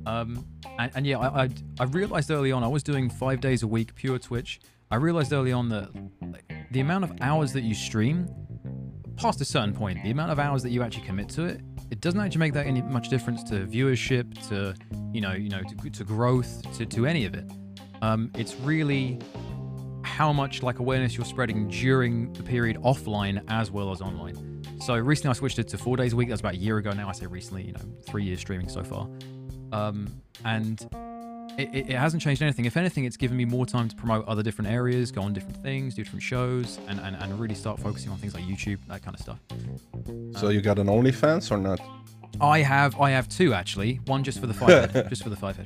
Speaker 4: I realized early on I was doing 5 days a week pure Twitch. I realized early on that the amount of hours that you stream, past a certain point, the amount of hours that you actually commit to it, it doesn't actually make that any much difference to viewership, to to growth, to any of it. It's really how much like awareness you're spreading during the period offline as well as online. So recently I switched it to 4 days a week. That's about a year ago now. I say recently, 3 years streaming so far. And it hasn't changed anything. If anything, it's given me more time to promote other different areas, go on different things, do different shows, and really start focusing on things like YouTube, that kind of stuff.
Speaker 2: So you got an OnlyFans or not?
Speaker 4: I have two actually. One just for the 5-head, just for the 5-head.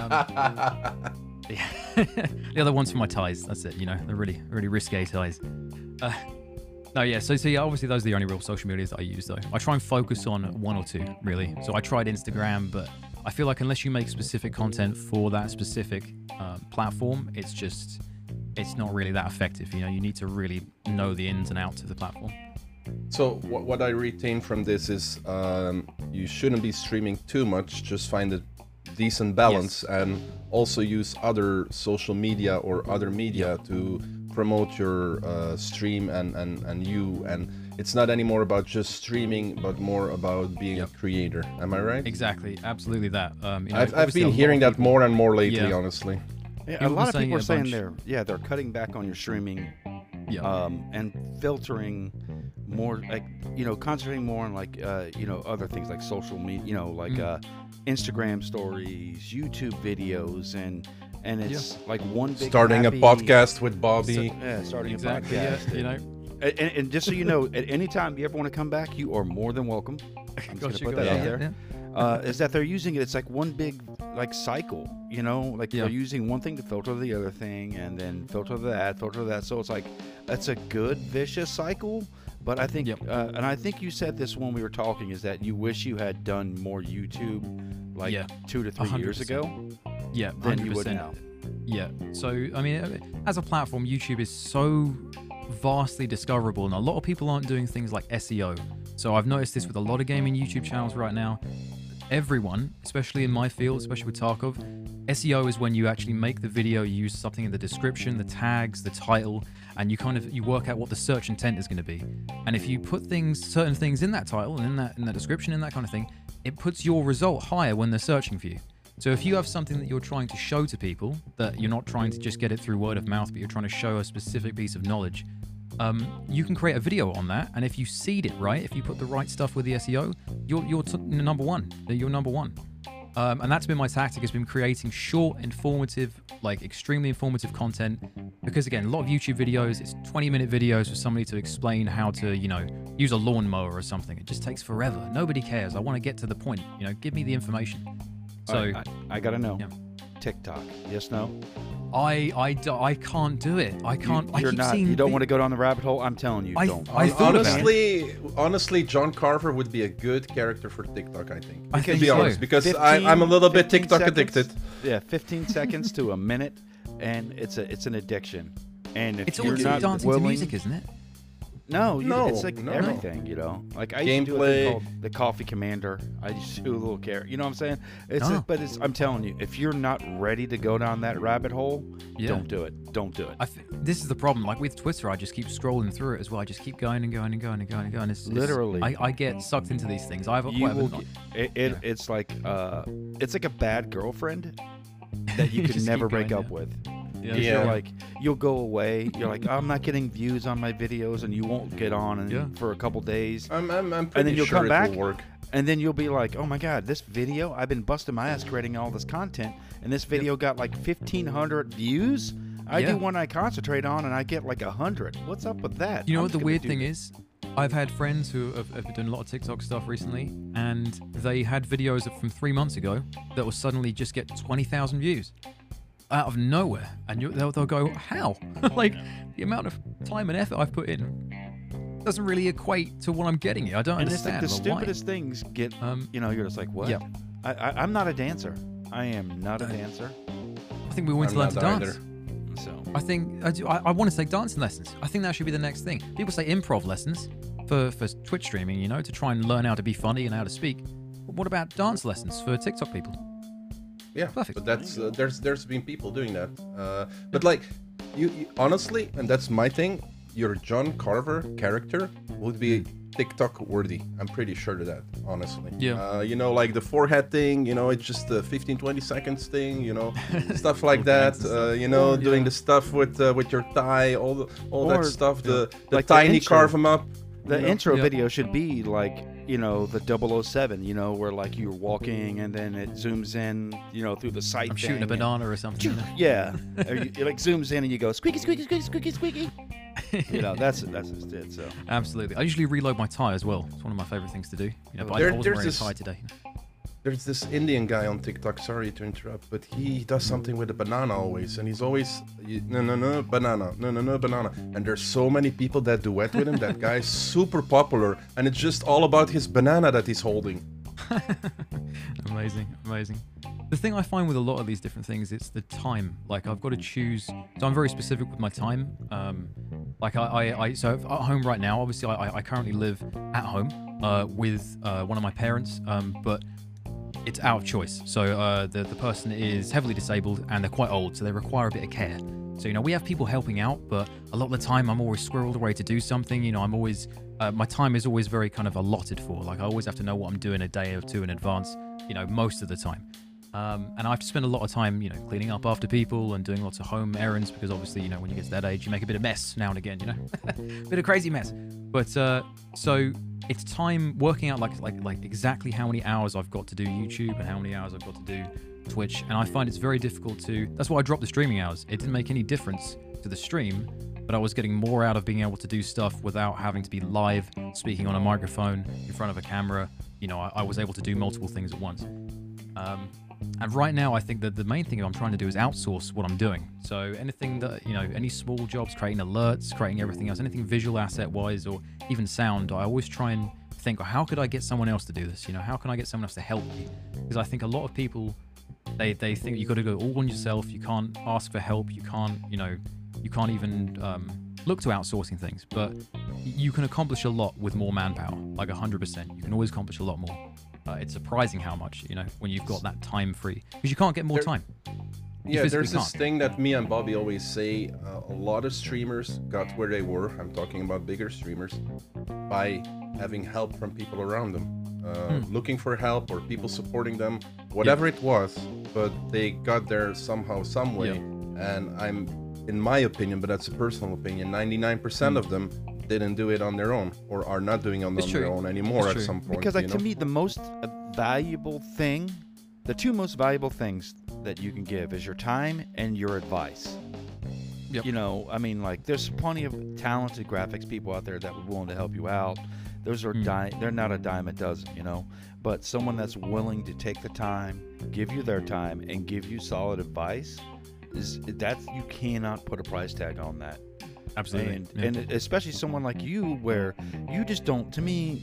Speaker 4: The other one's for my ties. That's it. They're really, really risque ties. No, yeah. So yeah, obviously those are the only real social medias that I use though. I try and focus on one or two really. So I tried Instagram, but I feel like unless you make specific content for that specific platform, it's not really that effective. You need to really know the ins and outs of the platform.
Speaker 2: So what I retain from this is you shouldn't be streaming too much. Just find a decent balance, and also use other social media or other media to promote your stream and you. And it's not anymore about just streaming, but more about being a creator. Am I right?
Speaker 4: Exactly, absolutely that.
Speaker 2: I've been hearing that more and more lately, honestly.
Speaker 3: Yeah, a lot of people are saying they're cutting back on your streaming, and filtering more, like concentrating more on like other things like social media, like Instagram stories, YouTube videos, and it's like one big
Speaker 2: starting a podcast with Bobby.
Speaker 3: Starting a
Speaker 4: podcast.
Speaker 3: And just so you know, at any time you ever want to come back, you are more than welcome. I'm just gonna put that out there. Is that they're using it? It's like one big cycle, they're using one thing to filter the other thing, and then filter that. So it's like that's a good vicious cycle. But I think, and I think you said this when we were talking, is that you wish you had done more YouTube 2 to 3 years ago.
Speaker 4: Yeah,
Speaker 3: than
Speaker 4: 100%.
Speaker 3: you would now.
Speaker 4: Yeah. So I mean, as a platform, YouTube is so vastly discoverable, and a lot of people aren't doing things like SEO. So I've noticed this with a lot of gaming YouTube channels right now. Everyone, especially in my field, especially with Tarkov, SEO is when you actually make the video, you use something in the description, the tags, the title, and you work out what the search intent is going to be. And if you put certain things in that title and in that description and that kind of thing, it puts your result higher when they're searching for you. So if you have something that you're trying to show to people, that you're not trying to just get it through word of mouth, but you're trying to show a specific piece of knowledge, you can create a video on that, and if you seed it right, if you put the right stuff with the SEO, you're number one. You're number one. And that's been my tactic, has been creating short, informative, extremely informative content. Because again, a lot of YouTube videos, it's 20-minute videos for somebody to explain how to, use a lawnmower or something. It just takes forever. Nobody cares. I want to get to the point. Give me the information. So
Speaker 3: I gotta know. Yeah. TikTok, yes, no?
Speaker 4: I can't do it. I can't.
Speaker 3: You don't want to go down the rabbit hole. I'm telling you, don't.
Speaker 4: I thought
Speaker 2: honestly, John Carver would be a good character for TikTok. I think.
Speaker 4: To be honest,
Speaker 2: because I'm a little bit TikTok addicted.
Speaker 3: Yeah, 15 seconds to a minute, and it's an addiction. And if
Speaker 4: it's
Speaker 3: you're not
Speaker 4: dancing
Speaker 3: willing,
Speaker 4: to music, isn't it?
Speaker 3: No, it's like everything, Like I used to do a thing called the Coffee Commander. I used to do a little character. You know what I'm saying? I'm telling you, if you're not ready to go down that rabbit hole, don't do it. Don't do it.
Speaker 4: This is the problem. Like with Twitter, I just keep scrolling through it as well. I just keep going and going and going and going and going.
Speaker 3: Literally,
Speaker 4: I get sucked into these things.
Speaker 3: It's like a bad girlfriend that you can never break up with. Yeah. You'll go away. You're like, I'm not getting views on my videos, and you won't get on for a couple days.
Speaker 2: I'm
Speaker 3: and then you'll
Speaker 2: sure
Speaker 3: come back,
Speaker 2: will work.
Speaker 3: And then you'll be like, oh my god, this video, I've been busting my ass creating all this content, and this video got 1,500 views. I do one I concentrate on, and I get 100. What's up with that?
Speaker 4: You know what the weird thing is? I've had friends who have been doing a lot of TikTok stuff recently, and they had videos from 3 months ago that will suddenly just get 20,000 views. Out of nowhere, and they'll go, how? The amount of time and effort I've put in doesn't really equate to what I'm getting here. I don't understand.
Speaker 3: It's the stupidest things get, you're just like, what? Yeah. I'm not a dancer. I am not a dancer.
Speaker 4: I think we want to learn to dance.
Speaker 3: Either. So
Speaker 4: I think I want to take dancing lessons. I think that should be the next thing. People say improv lessons for Twitch streaming, to try and learn how to be funny and how to speak. But what about dance lessons for TikTok people?
Speaker 2: Yeah,
Speaker 4: perfect.
Speaker 2: But that's there's been people doing that. But you honestly, and that's my thing. Your John Carver character would be TikTok worthy. I'm pretty sure of that, honestly.
Speaker 4: Yeah.
Speaker 2: You know, like the forehead thing, you know, it's just the 15, 20 seconds thing, you know, stuff like that. You know, doing the stuff with your thigh, all that stuff, the
Speaker 3: like
Speaker 2: tiny
Speaker 3: intro.
Speaker 2: carve 'em up.
Speaker 3: The
Speaker 2: you know?
Speaker 3: intro video should be like, you know, the 007, you know, where like you're walking and then it zooms in, you know, through the sight.
Speaker 4: I'm shooting a banana or something. You know?
Speaker 3: Yeah. Or it like zooms in and you go squeaky, squeaky, squeaky, squeaky, squeaky. You know, that's just it. So
Speaker 4: Absolutely. I usually reload my tie as well. It's one of my favorite things to do. You know, but
Speaker 2: There-
Speaker 4: I wasn't
Speaker 2: there's
Speaker 4: wearing a
Speaker 2: this-
Speaker 4: tie today.
Speaker 2: There's this Indian guy on TikTok, sorry to interrupt, but he does something with a banana always, and he's always, no, banana, no, banana. And there's so many people that duet with him, that guy's super popular, and it's just all about his banana that he's holding.
Speaker 4: Amazing, amazing. The thing I find with a lot of these different things, it's the time. Like I've got to choose. So I'm very specific with my time. Like so at home right now, obviously I currently live at home with one of my parents, but it's out of choice. So the person is heavily disabled and they're quite old, so they require a bit of care. So, you know, we have people helping out, but a lot of the time I'm always squirreled away to do something. You know, I'm always, my time is always very kind of allotted for. Like I always have to know what I'm doing a day or two in advance, you know, most of the time. And I have to spend a lot of time, you know, cleaning up after people and doing lots of home errands because obviously, you know, when you get to that age, you make a bit of mess now and again, you know, bit of crazy mess. But so it's time working out like exactly how many hours I've got to do YouTube and how many hours I've got to do Twitch. And I find it's very difficult to, that's why I dropped the streaming hours. It didn't make any difference to the stream, but I was getting more out of being able to do stuff without having to be live, speaking on a microphone in front of a camera. You know, I was able to do multiple things at once. And right now, I think that the main thing I'm trying to do is outsource what I'm doing. So anything that, you know, any small jobs, creating alerts, creating everything else, anything visual asset wise or even sound, I always try and think, how could I get someone else to do this? You know, how can I get someone else to help me? Because I think a lot of people, they think you got to go all on yourself. You can't ask for help. You can't, you know, you can't even look to outsourcing things. But you can accomplish a lot with more manpower, like 100%. You can always accomplish a lot more. It's surprising how much, you know, when you've got that time free, because you can't get more time.
Speaker 2: Yeah, there's this
Speaker 4: can't.
Speaker 2: thing that me and Bobby always say. A lot of streamers got where they were. I'm talking about bigger streamers by having help from people around them, looking for help or people supporting them, whatever it was. But they got there somehow, some way. And I'm, in my opinion, but that's a personal opinion, 99% of them didn't do it on their own or are not doing it on their own anymore at some point.
Speaker 3: Because like,
Speaker 2: you know?
Speaker 3: to me, the most valuable thing, the two most valuable things that you can give is your time and your advice.
Speaker 4: Yep.
Speaker 3: You know, I mean, like, there's plenty of talented graphics people out there that are willing to help you out. Those are they're not a dime a dozen, you know. But someone that's willing to take the time, give you their time, and give you solid advice, you cannot put a price tag on that.
Speaker 4: Absolutely.
Speaker 3: And especially someone like you, where you just don't. To me,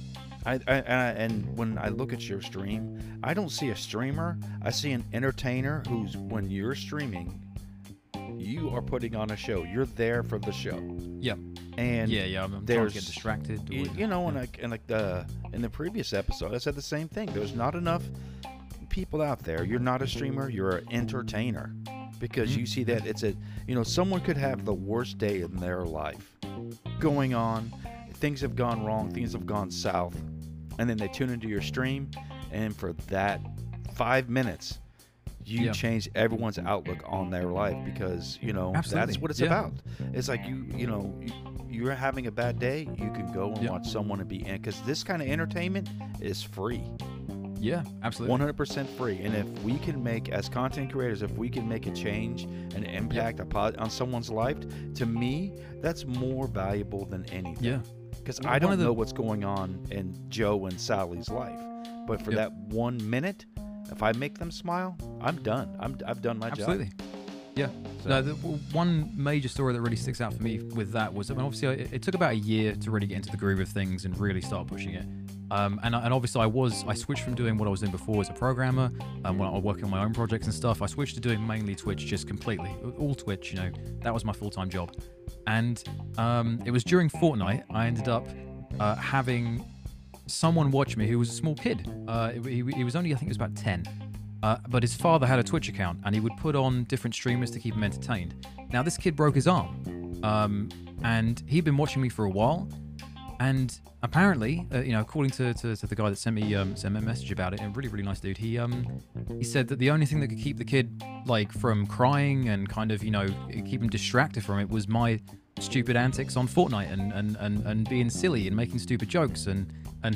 Speaker 3: and when I look at your stream, I don't see a streamer. I see an entertainer who's, when you're streaming, you are putting on a show. You're there for the show.
Speaker 4: Yep.
Speaker 3: And
Speaker 4: I'm trying to get distracted.
Speaker 3: You know, in the previous episode, I said the same thing. There's not enough people out there. You're not a streamer. You're an entertainer. Because you see that it's someone could have the worst day in their life going on, things have gone wrong, things have gone south, and then they tune into your stream, and for that 5 minutes, you change everyone's outlook on their life, because that's what it's about. It's like you're having a bad day, you can go and watch someone and be in, because this kind of entertainment is free.
Speaker 4: Yeah, absolutely.
Speaker 3: 100% free. And if we can make, as content creators, if we can make a change, an impact on someone's life, to me, that's more valuable than anything.
Speaker 4: Yeah.
Speaker 3: Because I don't know what's going on in Joe and Sally's life. But for that 1 minute, if I make them smile, I'm done. I've done my job.
Speaker 4: Absolutely. Yeah. So. No, one major story that really sticks out for me with that was, I mean, obviously, it took about a year to really get into the groove of things and really start pushing it. And obviously I switched from doing what I was doing before as a programmer, when I was working on my own projects and stuff. I switched to doing mainly Twitch, just completely all Twitch. That was my full-time job. And it was during Fortnite I ended up having someone watch me who was a small kid. He was only, I think he was about 10. But his father had a Twitch account, and he would put on different streamers to keep him entertained. Now, this kid broke his arm, and he'd been watching me for a while, And apparently, according to the guy that sent me a message about it, a really, really nice dude, he said that the only thing that could keep the kid like from crying and kind of keep him distracted from it was my stupid antics on Fortnite and being silly and making stupid jokes and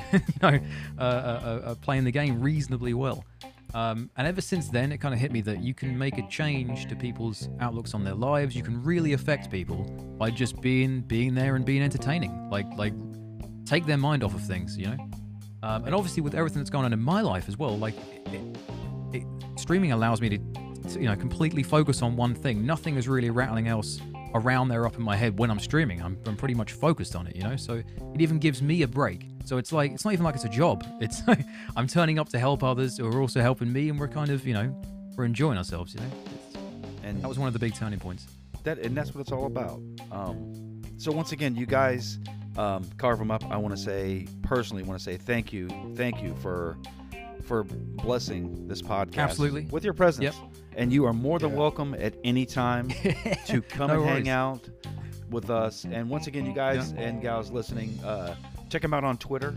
Speaker 4: playing the game reasonably well. And ever since then, it kind of hit me that you can make a change to people's outlooks on their lives. You can really affect people by just being there and being entertaining. Like take their mind off of things, And obviously, with everything that's going on in my life as well, like streaming allows me to completely focus on one thing. Nothing is really rattling else around there up in my head when I'm streaming. I'm pretty much focused on it, So it even gives me a break. So it's like, it's not even like it's a job. It's like I'm turning up to help others who are also helping me, and we're kind of, we're enjoying ourselves, And that was one of the big turning points.
Speaker 3: That's what it's all about. So once again, you guys, Carve 'em Up, I want to say thank you for blessing this podcast.
Speaker 4: Absolutely.
Speaker 3: With your presence.
Speaker 4: Yep.
Speaker 3: And you are more than welcome at any time to come and hang
Speaker 4: worries.
Speaker 3: out with us. And once again, you guys and gals listening, check them out on Twitter,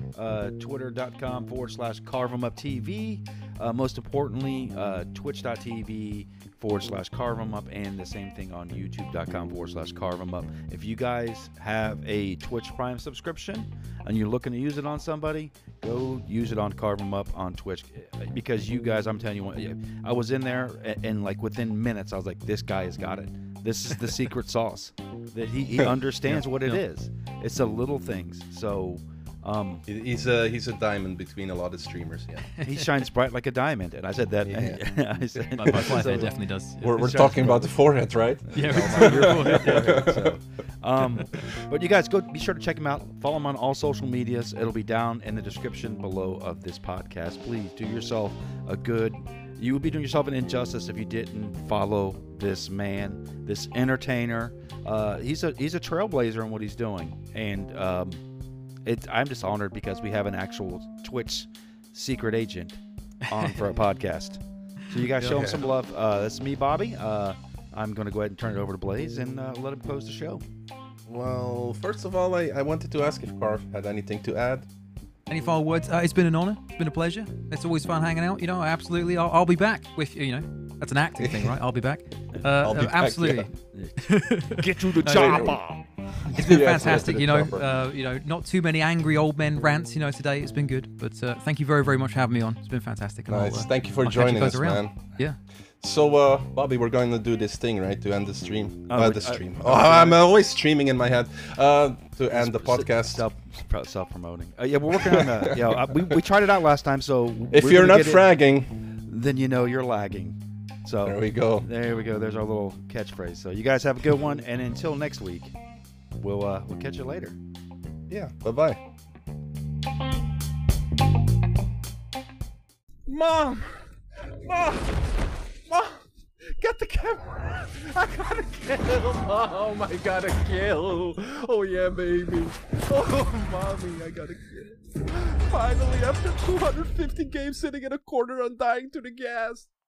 Speaker 3: twitter.com/Carve'emUpTV. Most importantly, twitch.tv/Carve'emUp, and the same thing on youtube.com/Carve'emUp. If you guys have a Twitch Prime subscription and you're looking to use it on somebody, go use it on Carve 'em Up on Twitch, because you guys, I'm telling you what, I was in there and like within minutes I was like, this guy has got it. This is the secret sauce, that he understands what it is. It's the little things. So
Speaker 2: he's a diamond between a lot of streamers. Yeah,
Speaker 3: he shines bright like a diamond, and I said that.
Speaker 2: Yeah.
Speaker 3: I said,
Speaker 4: My forehead definitely does.
Speaker 2: we're talking about the forehead, right?
Speaker 4: Yeah.
Speaker 3: But you guys, go be sure to check him out. Follow him on all social medias. It'll be down in the description below of this podcast. Please do yourself a good. You would be doing yourself an injustice if you didn't follow this man, this entertainer. He's a trailblazer in what he's doing, and I'm just honored because we have an actual Twitch secret agent on for a podcast. So you guys show him some love. That's me, Bobby. I'm going to go ahead and turn it over to Blaze and let him close the show.
Speaker 2: Well, first of all, I wanted to ask if Carve had anything to add.
Speaker 4: Any final words? It's been an honor. It's been a pleasure. It's always fun hanging out. Absolutely. I'll be back with you. That's an acting thing, right? I'll be back.
Speaker 2: I'll be back,
Speaker 4: absolutely.
Speaker 3: Get to the chopper.
Speaker 4: It's been
Speaker 2: Yeah,
Speaker 4: fantastic.
Speaker 2: to the
Speaker 4: Not too many angry old men rants. Today it's been good. But thank you very, very much for having me on. It's been fantastic. And
Speaker 2: Nice. Thank you for
Speaker 4: I'll catch you
Speaker 2: joining
Speaker 4: guys
Speaker 2: us,
Speaker 4: around.
Speaker 2: man.
Speaker 4: Yeah.
Speaker 2: So, Bobby, we're going to do this thing, right, to end the stream. The stream.
Speaker 3: okay.
Speaker 2: I'm always streaming in my head. To end the podcast.
Speaker 3: Self-promoting. Yeah, we're working on we tried it out last time, so
Speaker 2: If
Speaker 3: we're
Speaker 2: you're
Speaker 3: gonna
Speaker 2: not
Speaker 3: get
Speaker 2: fragging,
Speaker 3: then you're lagging. So
Speaker 2: there we go.
Speaker 3: There we go. There's our little catchphrase. So you guys have a good one, and until next week, we'll catch you later.
Speaker 2: Yeah, bye-bye. Mom! Get the camera! I gotta kill! Mom, I gotta kill! Oh yeah, baby! Oh, mommy, I gotta kill! Finally, after 250 games sitting in a corner, undying to the gas!